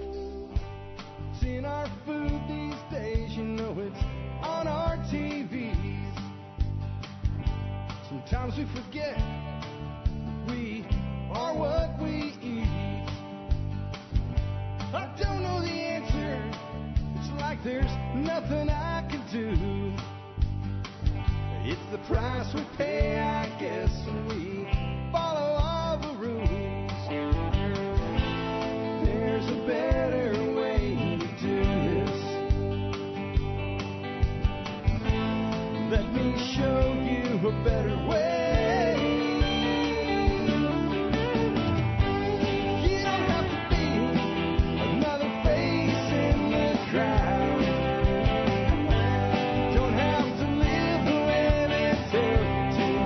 Sometimes we forget we are what we eat. I don't know the answer. It's like there's nothing I can do. It's the price we pay, I guess, when we follow all the rules. There's a better way to do this. Let me show you a better way. You don't have to be another face in the crowd. Don't have to live the way they tell you to.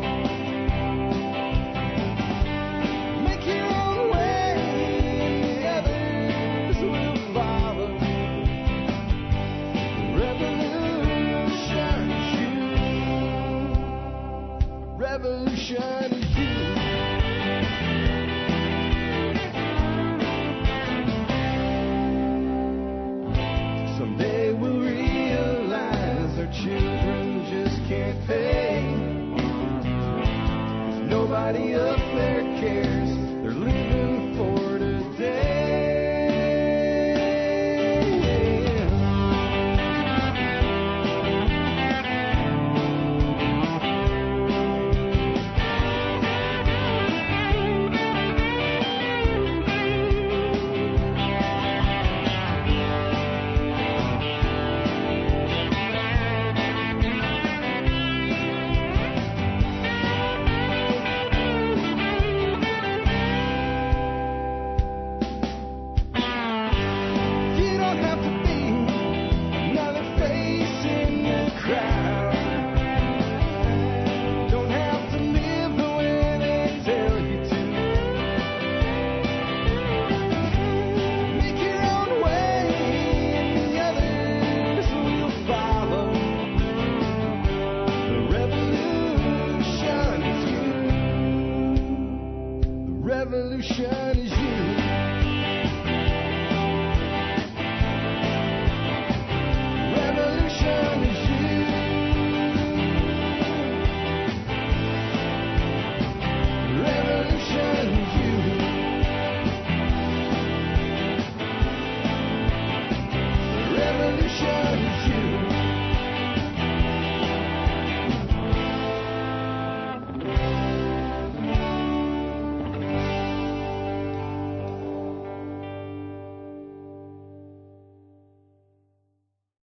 Make your own way, the others will follow. Revolution is you. Revolution is you. Someday we'll realize our children just can't pay. 'Cause nobody up there cares. They're living for today. You don't have to be another face in the crowd. Don't have to live the way they tell you to. Make your own way, and the others will follow. The revolution is you. The revolution is